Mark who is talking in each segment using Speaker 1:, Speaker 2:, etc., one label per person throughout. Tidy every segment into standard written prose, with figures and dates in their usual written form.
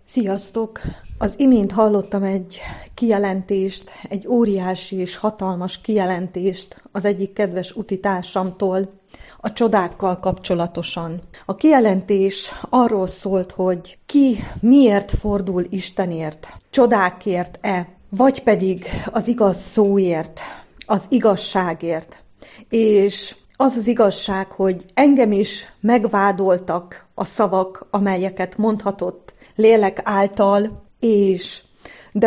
Speaker 1: Sziasztok! Az imént hallottam egy kijelentést, egy óriási és hatalmas kijelentést az egyik kedves utitársamtól a csodákkal kapcsolatosan. A kijelentés arról szólt, hogy ki miért fordul Istenért, csodákért-e, vagy pedig az igaz szóért, az igazságért. És az az igazság, hogy engem is megvádoltak a szavak, amelyeket mondhatott lélek által, de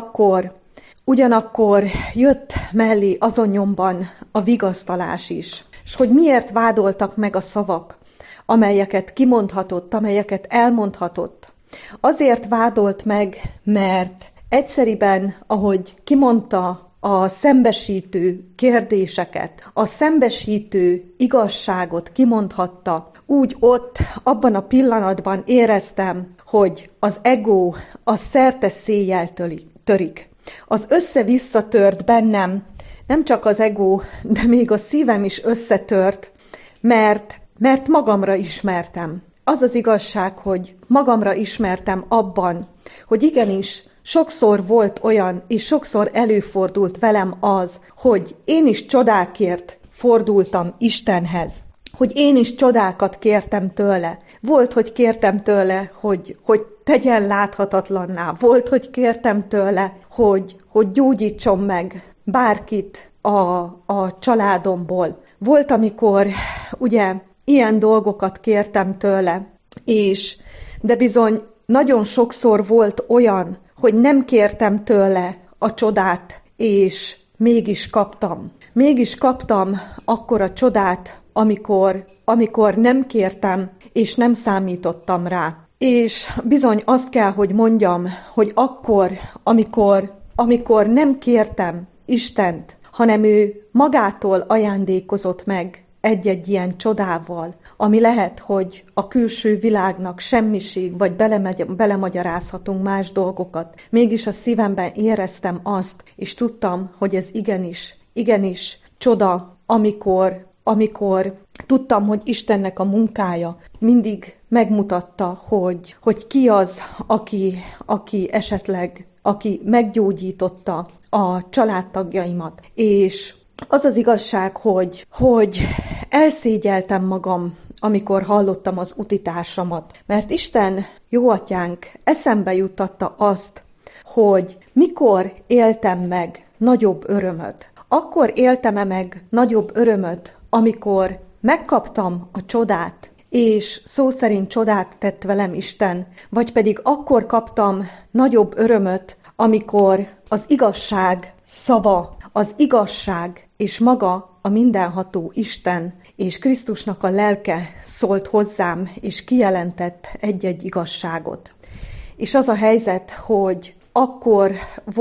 Speaker 1: ugyanakkor jött mellé azon nyomban a vigasztalás is. És hogy miért vádoltak meg a szavak, amelyeket kimondhatott, amelyeket elmondhatott. Azért vádolt meg, mert egyszeriben, ahogy kimondta a szembesítő kérdéseket, a szembesítő igazságot kimondhatta, úgy ott, abban a pillanatban éreztem, hogy az ego a szerteszéjjel törik. Az össze-vissza tört bennem, nem csak az ego, de még a szívem is összetört, mert magamra ismertem. Az az igazság, hogy magamra ismertem abban, hogy igenis, sokszor volt olyan, és sokszor előfordult velem az, hogy én is csodákért fordultam Istenhez, hogy én is csodákat kértem tőle. Volt, hogy kértem tőle, hogy tegyen láthatatlanná. Volt, hogy kértem tőle, hogy gyógyítson meg bárkit a családomból. Volt, amikor ugye ilyen dolgokat kértem tőle, de bizony nagyon sokszor volt olyan, hogy nem kértem tőle a csodát, és mégis kaptam. Mégis kaptam akkora csodát, amikor nem kértem, és nem számítottam rá. És bizony azt kell, hogy mondjam, hogy amikor nem kértem Istent, hanem ő magától ajándékozott meg egy-egy ilyen csodával, ami lehet, hogy a külső világnak semmiség, vagy belemagyarázhatunk más dolgokat. Mégis a szívemben éreztem azt, és tudtam, hogy ez igenis csoda, amikor tudtam, hogy Istennek a munkája mindig megmutatta, hogy ki az, aki esetleg meggyógyította a családtagjaimat. És az az igazság, hogy elszégyeltem magam, amikor hallottam az utitársamat, mert Isten, jó atyánk, eszembe juttatta azt, hogy mikor éltem meg nagyobb örömöt. Akkor éltem-e meg nagyobb örömöt, amikor megkaptam a csodát, és szó szerint csodát tett velem Isten, vagy pedig akkor kaptam nagyobb örömöt, amikor az igazság szava, az igazság és maga a mindenható Isten és Krisztusnak a lelke szólt hozzám, és kijelentett egy-egy igazságot. És az a helyzet, hogy akkor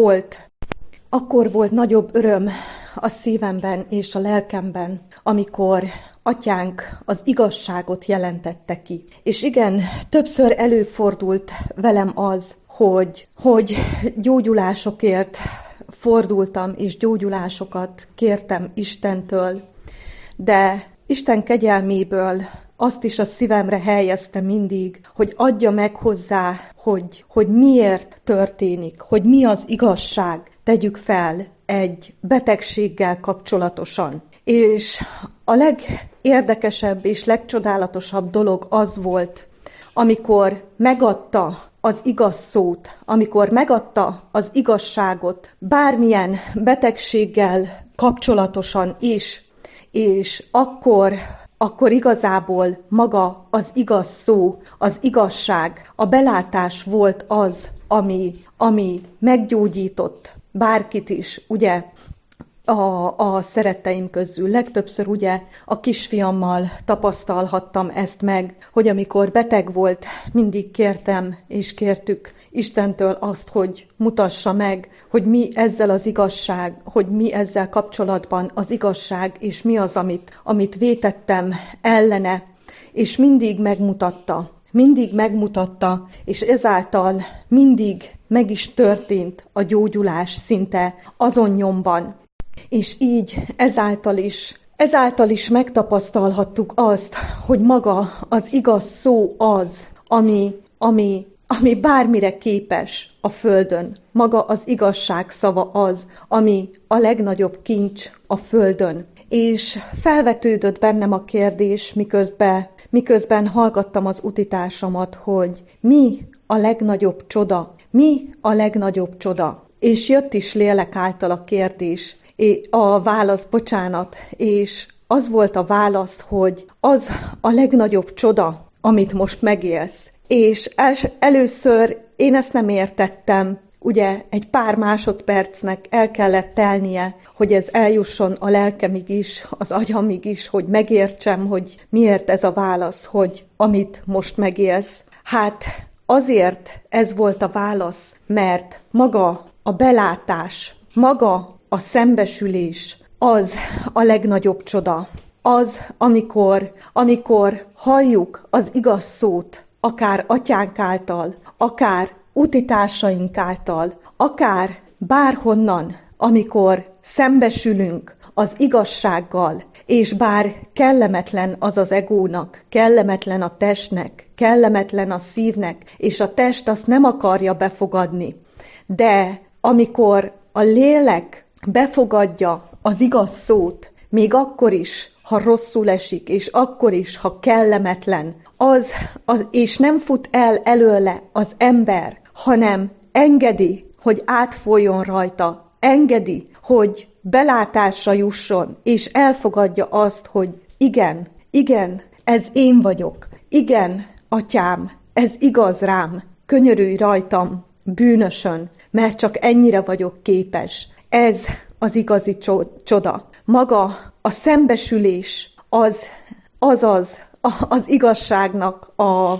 Speaker 1: volt nagyobb öröm a szívemben és a lelkemben, amikor atyánk az igazságot jelentette ki. És igen, többször előfordult velem az, hogy gyógyulásokért fordultam, és gyógyulásokat kértem Istentől, de Isten kegyelméből azt is a szívemre helyezte mindig, hogy adja meg hozzá, hogy miért történik, hogy mi az igazság, tegyük fel egy betegséggel kapcsolatosan. És a legérdekesebb és legcsodálatosabb dolog az volt, amikor megadta az igaz szót, amikor megadta az igazságot bármilyen betegséggel kapcsolatosan is, és akkor igazából maga az igaz szó, az igazság, a belátás volt az, ami meggyógyított bárkit is, ugye, a szeretteim közül. Legtöbbször ugye a kisfiammal tapasztalhattam ezt meg, hogy amikor beteg volt, mindig kértem és kértük Istentől azt, hogy mutassa meg, hogy mi ezzel az igazság, hogy mi ezzel kapcsolatban az igazság, és mi az, amit vétettem ellene, és mindig megmutatta, és ezáltal mindig meg is történt a gyógyulás szinte azon nyomban. És így ezáltal is megtapasztalhattuk azt, hogy maga az igaz szó az, ami bármire képes a földön. Maga az igazság szava az, ami a legnagyobb kincs a földön. És felvetődött bennem a kérdés, miközben hallgattam az utitársamat, hogy mi a legnagyobb csoda? Mi a legnagyobb csoda? És jött is lélek által a kérdés, a válasz, és az volt a válasz, hogy az a legnagyobb csoda, amit most megélsz. És először én ezt nem értettem, ugye egy pár másodpercnek el kellett telnie, hogy ez eljusson a lelkemig is, az agyamig is, hogy megértsem, hogy miért ez a válasz, hogy amit most megélsz. Hát azért ez volt a válasz, mert maga a belátás, maga a szembesülés az a legnagyobb csoda. Az, amikor halljuk az igaz szót, akár atyánk által, akár utitársaink által, akár bárhonnan, amikor szembesülünk az igazsággal, és bár kellemetlen az az egónak, kellemetlen a testnek, kellemetlen a szívnek, és a test azt nem akarja befogadni, de amikor a lélek befogadja az igaz szót, még akkor is, ha rosszul esik, és akkor is, ha kellemetlen, és nem fut el előle az ember, hanem engedi, hogy átfoljon rajta, engedi, hogy belátásra jusson, és elfogadja azt, hogy igen, ez én vagyok, igen, atyám, ez igaz rám, könyörülj rajtam, bűnösön, mert csak ennyire vagyok képes. Ez az igazi csoda. Maga a szembesülés az igazságnak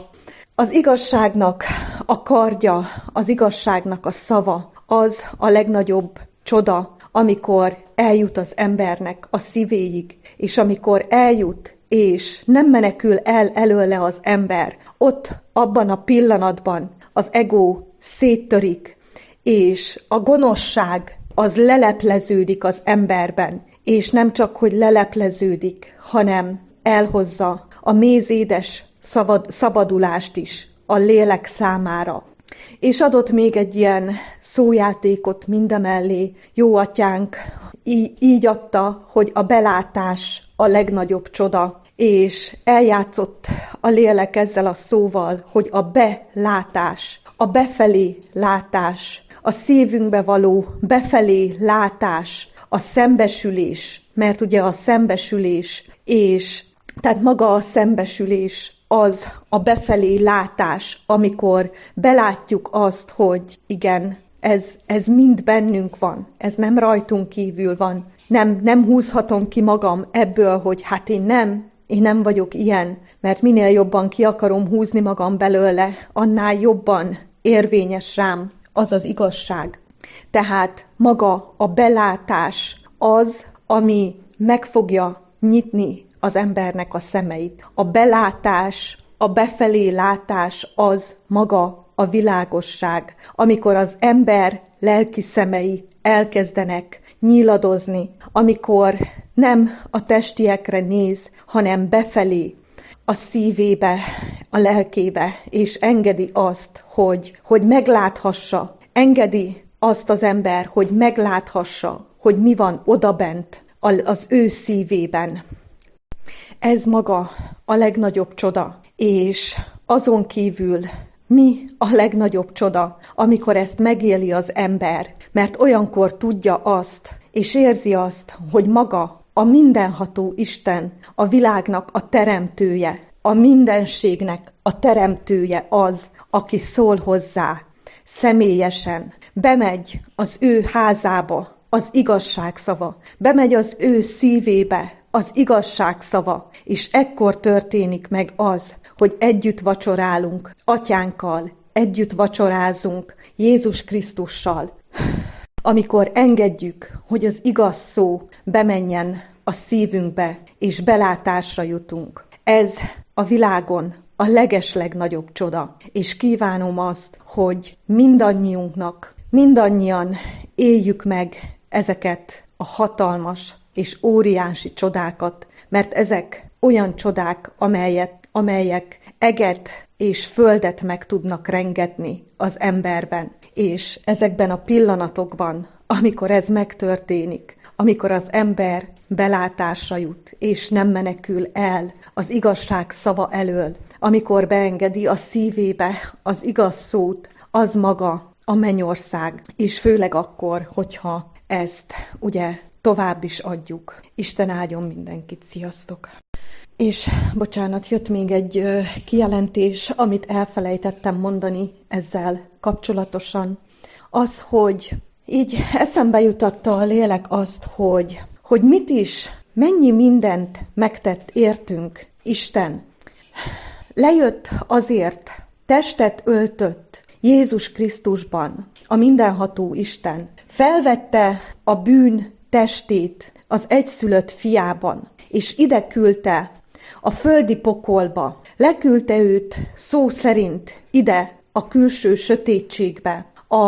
Speaker 1: az igazságnak a kardja, az igazságnak a szava, az a legnagyobb csoda, amikor eljut az embernek a szívéig, és amikor eljut, és nem menekül el előle az ember, ott abban a pillanatban az ego széttörik, és a gonoszság az lelepleződik az emberben, és nem csak, hogy lelepleződik, hanem elhozza a mézédes szabadulást is a lélek számára. És adott még egy ilyen szójátékot mindemellé, jó atyánk így adta, hogy a belátás a legnagyobb csoda, és eljátszott a lélek ezzel a szóval, hogy a belátás, a befelé látás, a szívünkbe való befelé látás, a szembesülés, mert ugye a szembesülés, és tehát maga a szembesülés az a befelé látás, amikor belátjuk azt, hogy igen, ez mind bennünk van, ez nem rajtunk kívül van, nem húzhatom ki magam ebből, hogy hát én nem vagyok ilyen, mert minél jobban ki akarom húzni magam belőle, annál jobban érvényes rám az az igazság. Tehát maga a belátás az, ami meg fogja nyitni az embernek a szemeit. A belátás, a befelé látás az maga a világosság, amikor az ember lelki szemei elkezdenek nyíladozni, amikor nem a testiekre néz, hanem befelé, a szívébe, a lelkébe, és engedi azt, hogy megláthassa, engedi azt az ember, hogy megláthassa, hogy mi van odabent az ő szívében. Ez maga a legnagyobb csoda, és azon kívül mi a legnagyobb csoda, amikor ezt megéli az ember, mert olyankor tudja azt, és érzi azt, hogy maga a mindenható Isten, a világnak a teremtője, a mindenségnek a teremtője az, aki szól hozzá személyesen, bemegy az ő házába az igazság szava, bemegy az ő szívébe az igazság szava, és ekkor történik meg az, hogy együtt vacsorálunk atyánkkal, együtt vacsorázunk Jézus Krisztussal, amikor engedjük, hogy az igaz szó bemenjen a szívünkbe, és belátásra jutunk. Ez a világon a legeslegnagyobb csoda, és kívánom azt, hogy mindannyian éljük meg ezeket a hatalmas és óriási csodákat, mert ezek olyan csodák, amelyek eget és földet meg tudnak rengetni az emberben. És ezekben a pillanatokban, amikor ez megtörténik, amikor az ember belátásra jut, és nem menekül el az igazság szava elől, amikor beengedi a szívébe az igaz szót, az maga a mennyország, és főleg akkor, hogyha ezt ugye tovább is adjuk. Isten áldjon mindenkit, sziasztok! És bocsánat, jött még egy kijelentés, amit elfelejtettem mondani ezzel kapcsolatosan. Az, hogy így eszembe jutatta a lélek azt, hogy mit is, mennyi mindent megtett értünk Isten. Lejött azért, testet öltött Jézus Krisztusban, a mindenható Isten. Felvette a bűn testét az egyszülött fiában, és ide küldte a földi pokolba. Leküldte őt szó szerint ide a külső sötétségbe,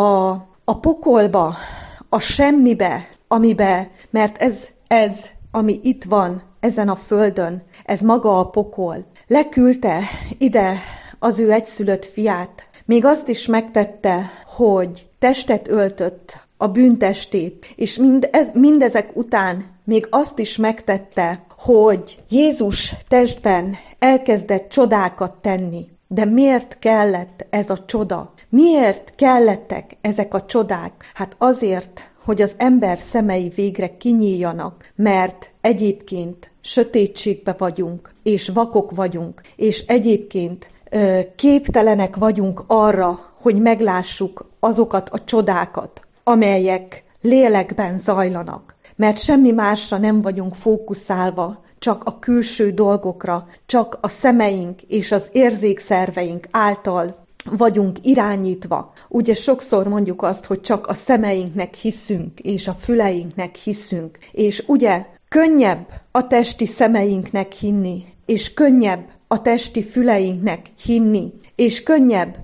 Speaker 1: a pokolba, a semmibe, mert ez, ami itt van ezen a földön, ez maga a pokol. Leküldte ide az ő egyszülött fiát. Még azt is megtette, hogy testet öltött, a bűntestét, és mindezek után még azt is megtette, hogy Jézus testben elkezdett csodákat tenni. De miért kellett ez a csoda? Miért kellettek ezek a csodák? Hát azért, hogy az ember szemei végre kinyíljanak, mert egyébként sötétségbe vagyunk, és vakok vagyunk, és egyébként képtelenek vagyunk arra, hogy meglássuk azokat a csodákat, amelyek lélekben zajlanak. Mert semmi másra nem vagyunk fókuszálva, csak a külső dolgokra, csak a szemeink és az érzékszerveink által vagyunk irányítva. Ugye sokszor mondjuk azt, hogy csak a szemeinknek hiszünk, és a füleinknek hiszünk. És ugye könnyebb a testi szemeinknek hinni, és könnyebb a testi füleinknek hinni, és könnyebb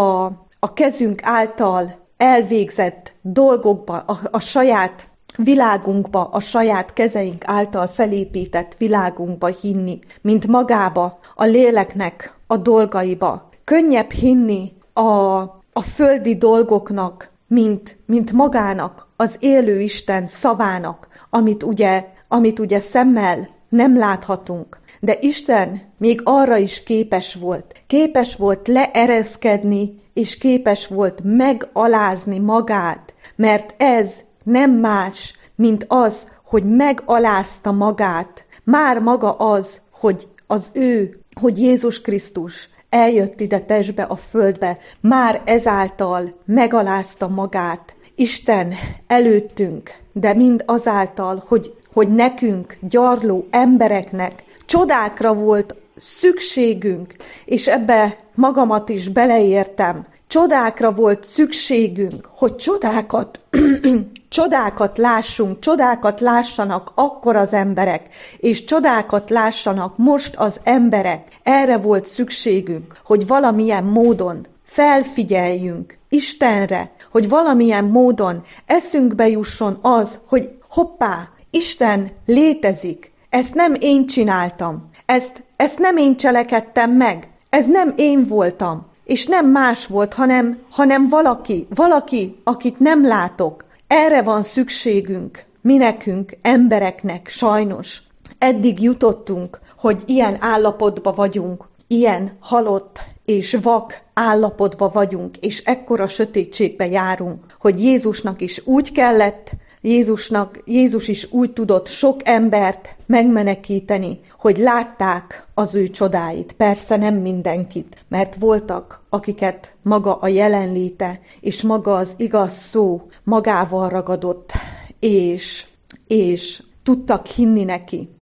Speaker 1: a kezünk által elvégzett dolgokba, a saját világunkba, a saját kezeink által felépített világunkba hinni, mint magába, a léleknek a dolgaiba. Könnyebb hinni a földi dolgoknak, mint magának, az élő Isten szavának, amit ugye szemmel nem láthatunk. De Isten még arra is képes volt leereszkedni, és képes volt megalázni magát, mert ez nem más, mint az, hogy megalázta magát. Már maga az, hogy Jézus Krisztus eljött ide testbe a földbe, már ezáltal megalázta magát Isten előttünk, de mind azáltal, hogy nekünk, gyarló embereknek csodákra volt szükségünk, és ebbe magamat is beleértem. Csodákra volt szükségünk, hogy csodákat lássunk, csodákat lássanak akkor az emberek, és csodákat lássanak most az emberek. Erre volt szükségünk, hogy valamilyen módon felfigyeljünk Istenre, hogy valamilyen módon eszünkbe jusson az, hogy hoppá, Isten létezik. Ezt nem én csináltam, ezt nem én meg, ez nem én voltam, és nem más volt, hanem valaki, akit nem látok. Erre van szükségünk, mi nekünk, embereknek, sajnos. Eddig jutottunk, hogy ilyen állapotba vagyunk, ilyen halott és vak állapotba vagyunk, és ekkora sötétségbe járunk, hogy Jézusnak is úgy kellett, Jézus is úgy tudott sok embert megmenekíteni, hogy látták az ő csodáit. Persze nem mindenkit, mert voltak, akiket maga a jelenléte, és maga az igaz szó magával ragadott, és tudtak hinni neki.